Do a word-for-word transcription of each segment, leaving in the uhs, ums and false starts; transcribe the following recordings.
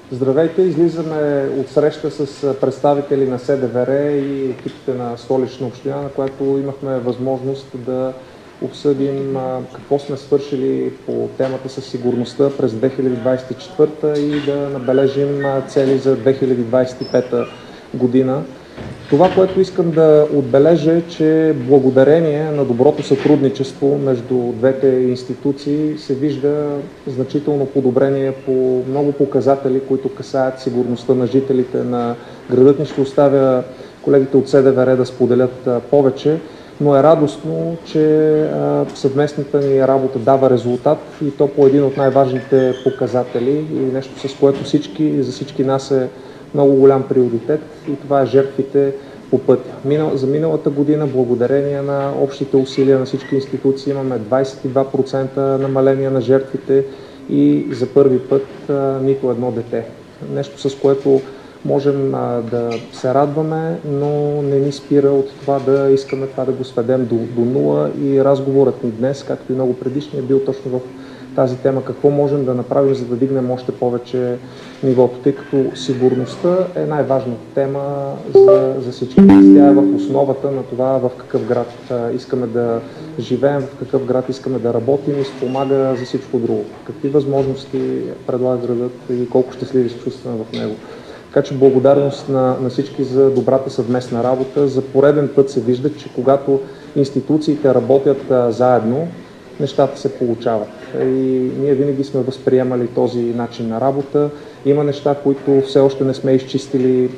Здравейте, излизаме от среща с представители на СДВР и екипите на Столична община, на която имахме възможност да обсъдим какво сме свършили по темата със сигурността през две хиляди двадесет и четвърта и да набележим цели за две хиляди двадесет и пета година. Това, което искам да отбележа е, че благодарение на доброто сътрудничество между двете институции се вижда значително подобрение по много показатели, които касаят сигурността на жителите на градът. Ни ще оставя колегите от СДВР да споделят повече, но е радостно, че съвместната ни работа дава резултат и то по един от най-важните показатели и нещо, с което всички, за всички нас е много голям приоритет, и това е жертвите по пътя. Минал, за миналата година, благодарение на общите усилия на всички институции, имаме двадесет и два процента намаление на жертвите и за първи път а, нито едно дете. Нещо, с което можем а, да се радваме, но не ни спира от това да искаме това да го сведем до, до нула, и разговорът ни днес, както и много предишни, е бил точно в тази тема, какво можем да направим, за да дигнем още повече нивото, тъй като сигурността е най-важната тема за, за всички. Тя е в основата на това в какъв град а, искаме да живеем, в какъв град искаме да работим и спомага за всичко друго. Какви възможности предлага градът и колко щастливи се чувстваме в него. Така че благодарност на, на всички за добрата съвместна работа. За пореден път се вижда, че когато институциите работят а, заедно, нещата се получават. И ние винаги сме възприемали този начин на работа. Има неща, които все още не сме изчистили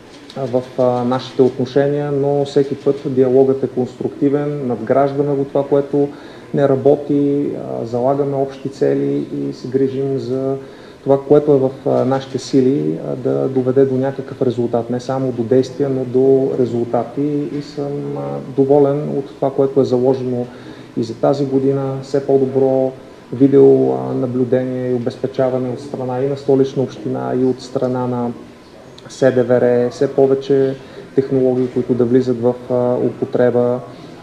в нашите отношения, но всеки път диалогът е конструктивен, надграждаме го това, което не работи, залагаме общи цели и се грижим за това, което е в нашите сили, да доведе до някакъв резултат. Не само до действия, но до резултати. И съм доволен от това, което е заложено и за тази година. Все по-добро видеонаблюдение и обезпечаване от страна и на Столична община, и от страна на СДВР, все повече технологии, които да влизат в употреба,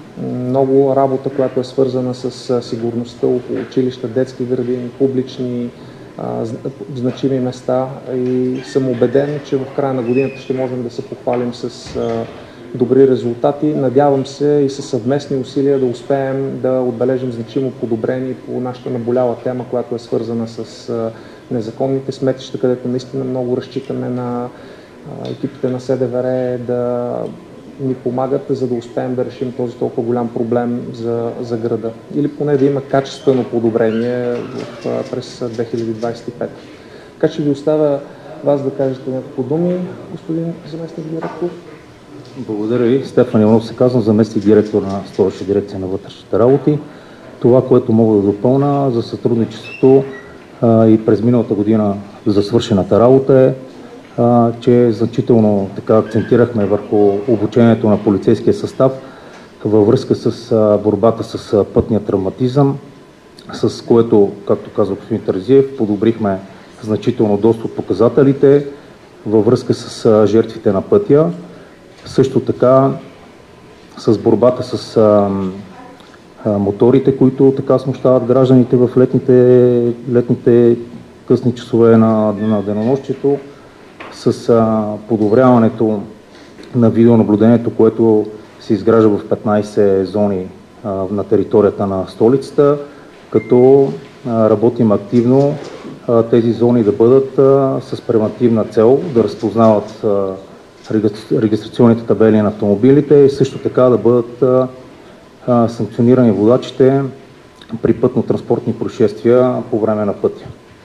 много работа, която е свързана с сигурността около училища, детски градини, публични значими места, и съм убеден, че в края на годината ще можем да се похвалим с добри резултати. Надявам се и със съвместни усилия да успеем да отбележим значимо подобрение по нашата наболяла тема, която е свързана с незаконните сметища, където наистина много разчитаме на екипите на СДВР да ни помагат, за да успеем да решим този толкова голям проблем за, за града. Или поне да има качествено подобрение в, през две хиляди двадесет и пета. Така че ви оставя вас да кажете някакво думи, господин заместник директор. Благодаря ви. Стефан Иванов се казвам, заместник директор на Столична дирекция на вътрешните работи. Това, което мога да допълна за сътрудничеството а, и през миналата година за свършената работа е, а, че значително така акцентирахме върху обучението на полицейския състав във връзка с а, борбата с а, пътния травматизъм, с което, както казва господин Терзиев, подобрихме значително доста от показателите във връзка с а, жертвите на пътя. Също така с борбата с а, а, моторите, които така смущават гражданите в летните, летните късни часове на, на денонощието, с а, подобряването на видеонаблюдението, което се изгражда в петнадесет зони а, на територията на столицата, като а, работим активно а, тези зони да бъдат а, с превантивна цел, да разпознават а, регистрационните табели на автомобилите и също така да бъдат а, а, санкционирани водачите при пътно-транспортни происшествия по време на пътя.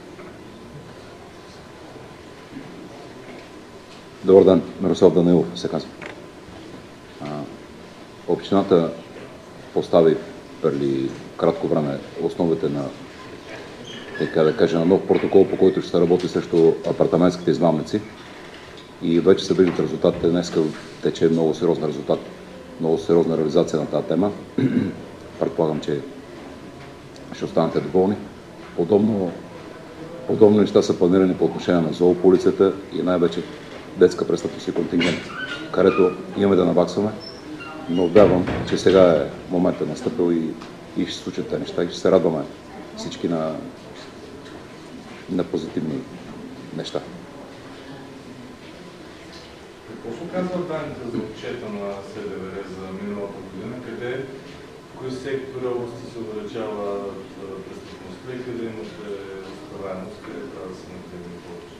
Добър ден, Мирослав Данилов се казва. А, общината постави преди кратко време основите на, така да кажа, на нов протокол, по който ще се работи срещу апартаментските измамници. И вече се виждат резултатите. Днеска тече много сериозен резултат, много сериозна реализация на тази тема. Предполагам, че ще останете доволни. Подобно, подобно неща са планирани по отношение на зоополицията и най-вече детска престъпност и контингент, където имаме да наваксваме, но вярвам, че сега е моментът настъпил и, и ще се случат тези неща и ще се радваме всички на, на позитивни неща. Какво се оказва данните за отчета на СДВР за миналата година, къде, в кои сектори области се увеличава престъпността и къде имате разкриваемост, къде трябва да се нагледне повече?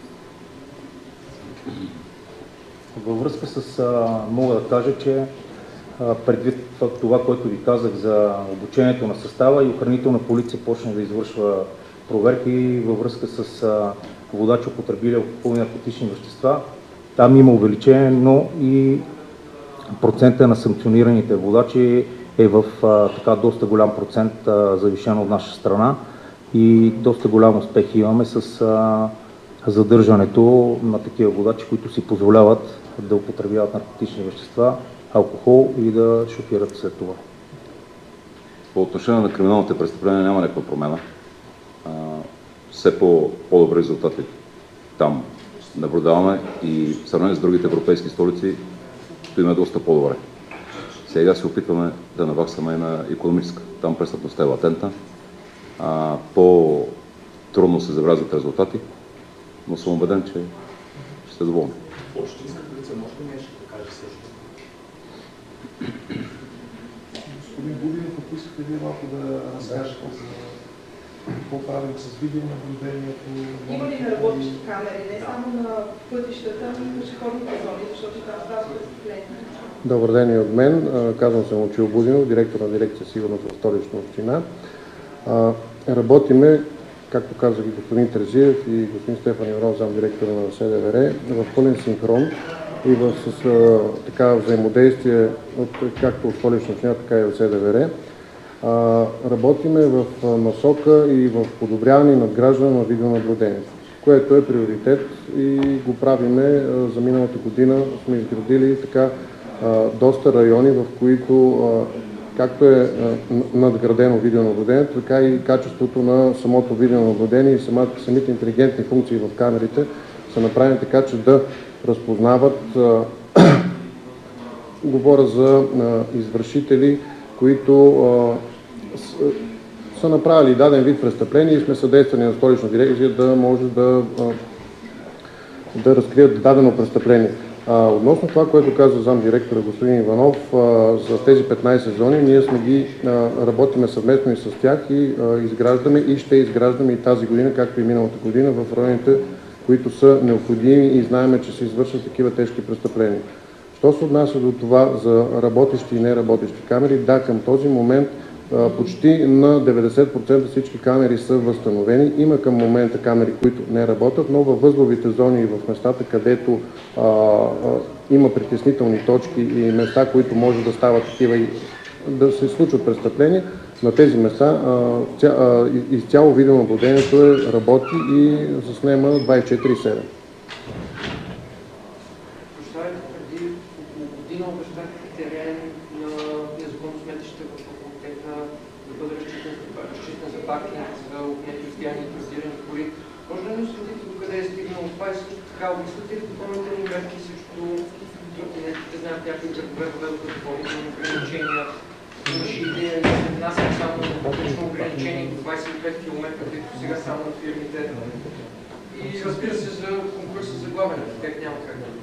Във връзка с, а, мога да кажа, че а, предвид това, което ви казах за обучението на състава, и охранителна полиция почна да извършва проверки във връзка с а, водачи, употребили алкохолни и наркотични вещества. Там има увеличение, но и процента на санкционираните водачи е в а, така доста голям процент а, завишен от наша страна и доста голям успех имаме с а, задържането на такива водачи, които си позволяват да употребяват наркотични вещества, алкохол и да шофират след това. По отношение на криминалните престъпления няма някаква промяна. А, все по, по-добри резултати там наблюдаваме и в сравнение с другите европейски столици стоиме доста по-добре. Сега се опитваме да наваксаме и на икономическа. Там престъпността е латентна. А, по-трудно се забелязват резултати, но съм убеден, че ще сте доволни. Общинска полиция може ли нещо да каже също? Господин Будинов, ако искате вие малко да разкажете за какво правим с видеонаблюдението. Има ли работещи камери, не само на пътищата, но и пешеходните зони, защото там става престъпление? Добър ден и от мен. Казвам се Момчил Будинов, директор на дирекция сигурност в Столична община. Работиме, както казах и господин Терзиев и господин Стефан Иванов, зам директора на СДВР, в пълен синхрон и в с, а, така, взаимодействие от, както от Столична община, така и от СДВР. А, работиме в насока и в подобряване и надграждане на видеонаблюдението, което е приоритет и го правиме а, за миналата година. Сме изградили така а, доста райони, в които а, както е а, надградено видеонаблюдението, така и качеството на самото видеонаблюдение и самата, самите интелигентни функции в камерите са направени така, че да разпознават, а, говоря за а, извършители, които а, с, са направили даден вид престъпление и сме съдействани на Столична дирекция да може да, а, да разкрият дадено престъпление. А, относно това, което каза зам директора господин Иванов, а, за тези петнайсет зони, ние сме ги а, работиме съвместно и с тях и а, изграждаме и ще изграждаме и тази година, както и миналата година, в районите, които са необходими и знаеме, че се извършват такива тежки престъпления. Що се отнася до това за работещи и неработещи камери, да, към този момент а, почти на деветдесет процента всички камери са възстановени. Има към момента камери, които не работят, но във възловите зони и в местата, където а, а, има притеснителни точки и места, които може да стават такива и да се случват престъпления, на тези места а, ця, а, изцяло видеонаблюдението е, работи и заснема двайсет и четири седем. Обещахте терен на незаконно сметище в факултета да бъде разчитан за паркинг, за отнети отстояния и тестирани коли. Може да ни осветите докъде е стигнало това и също така обмисляте ли допълнителни мерки срещу тротинетите? Знаят някои градове въведоха допълнителни ограничения. Имаше идея да се внасят само лично ограничение до двайсет и пет километра, които сега само от фирмите. И разбира се за конкурса за главен архитект няма как да.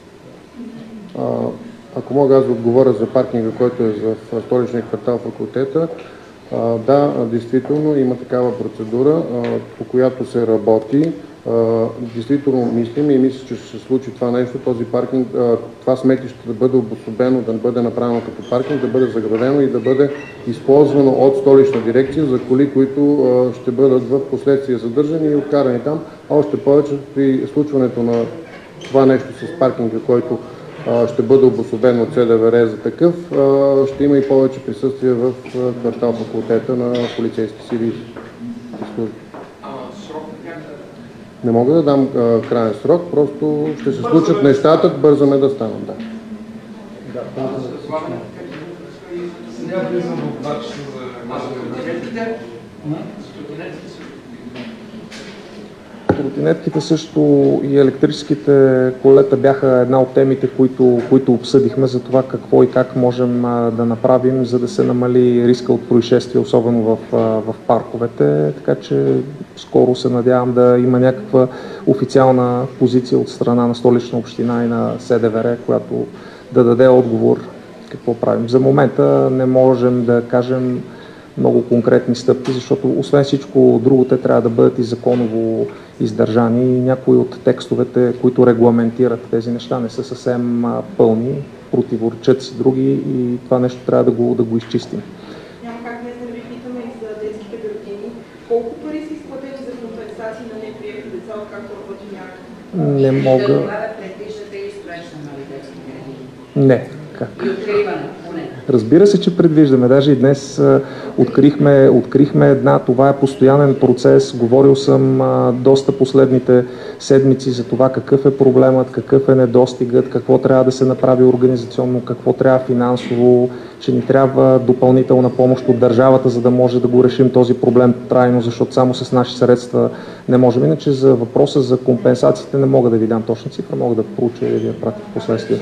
Ако мога аз да отговоря за паркинга, който е в столичния квартал факултета, а, да, действително има такава процедура, а, по която се работи. А, действително мислим и мисля, че ще се случи това нещо, този паркинг, а, това сметище да бъде обособено, да бъде направено като паркинг, да бъде заградено и да бъде използвано от столична дирекция за коли, които а, ще бъдат в последствие задържани и откарани там. А още повече при случването на това нещо с паркинга, който ще бъде обособен от СДВР за такъв, ще има и повече присъствие в квартал факултета на полицейски сили и служби. Не мога да дам крайен срок, просто ще се случат нещата, бързаме да станат. Да. Сега влизам в два часа за... Тротинетките също и електрическите колета бяха една от темите, които, които обсъдихме за това какво и как можем а, да направим, за да се намали риска от происшествия, особено в, а, в парковете. Така че скоро се надявам да има някаква официална позиция от страна на Столична община и на СДВР, която да даде отговор какво правим. За момента не можем да кажем много конкретни стъпки, защото освен всичко друго те трябва да бъдат и законово издържани. Някои от текстовете, които регламентират тези неща, не са съвсем пълни, противоречат си други и това нещо трябва да го, да го изчистим. Няма как днес да ви питаме и за детските градини. Колко пари са изплатени за компенсации на неприети деца, откакто работи мярка? Не мога... Да предвиждате и строеж на нови детски градини? Не. Как? И откриване, поне. Разбира се, че предвиждаме. Даже и днес а, открихме, открихме една. Това е постоянен процес. Говорил съм а, доста последните седмици за това какъв е проблемът, какъв е недостигът, какво трябва да се направи организационно, какво трябва финансово, че ни трябва допълнителна помощ от държавата, за да може да го решим този проблем трайно, защото само с наши средства не можем. Иначе за въпроса за компенсациите не мога да ви дам точна цифра, мога да проуча и да ви я пратя в последствие.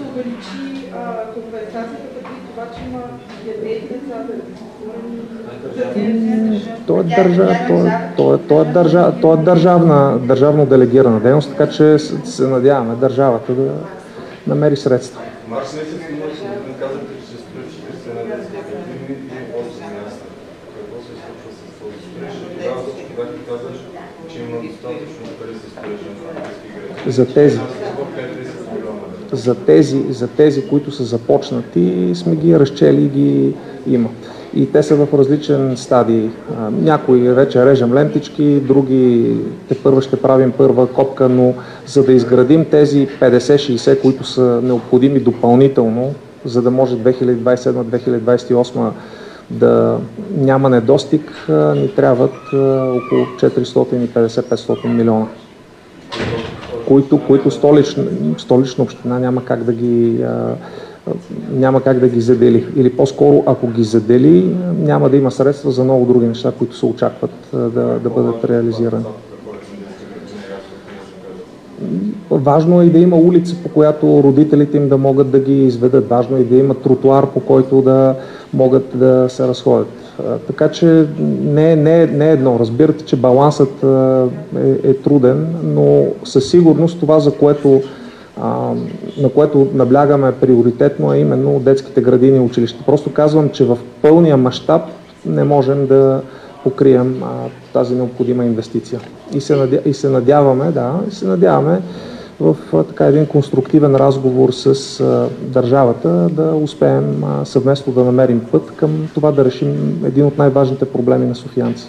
То е, държа, то е, то е, то е, държа, то е държавна, държавно делегирана дейност, така че се надяваме държавата да намери средства. Марш месец не казахте, че ще строят четиридесет на детски градини и осем мяста. Какво се случва с този строеж? Тогава когато казаш, че има достатъчно пари за строежа на детски градини. За тези. За тези, за тези, които са започнати, сме ги разчели и ги има. И те са в различен стадий. Някои вече режем лентички, други те първа ще правим първа копка, но за да изградим тези петдесет-шейсет, които са необходими допълнително, за да може две хиляди двадесет и седма - две хиляди двадесет и осма да няма недостиг, ни трябват около четиристотин и петдесет до петстотин милиона. които, които столична, столична община няма как да ги а, няма как да ги задели. Или по-скоро, ако ги задели, няма да има средства за много други неща, които се очакват а, да, да бъдат реализирани. Важно е и да има улица, по която родителите им да могат да ги изведат. Важно е и да има тротуар, по който да могат да се разходят. Така че не, не, не е едно. Разбирате, че балансът е, е труден, но със сигурност това, за което, а, на което наблягаме приоритетно, е именно детските градини и училища. Просто казвам, че в пълния мащаб не можем да покрием а, тази необходима инвестиция. И се, надя... и се надяваме, да, и се надяваме в а, така един конструктивен разговор с а, държавата да успеем а, съвместно да намерим път към това да решим един от най-важните проблеми на софиянци.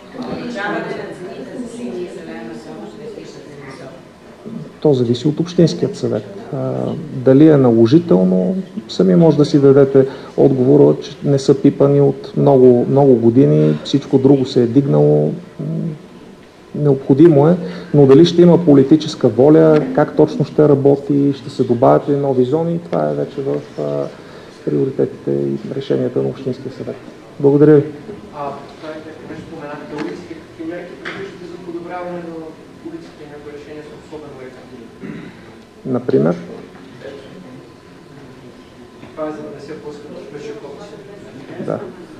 То зависи от Общинският съвет. А, дали е наложително, сами може да си дадете отговора, че не са пипани от много, много години, всичко друго се е дигнало. Необходимо е, но дали ще има политическа воля, как точно ще работи, ще се добавят ли нови зони, това е вече в а, приоритетите и решенията на Общинския съвет. Благодаря ви. А, това е нещо, нещо споменахте улиците. Какви мерки предвиждате за подобряване на улиците и някои решения са особено ефективни? Например? Това е за да не се пускат пешеходци. Да.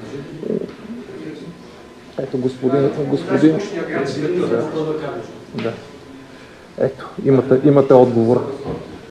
Ето господин, господин... Да. Да. Ето, имате, имате отговор.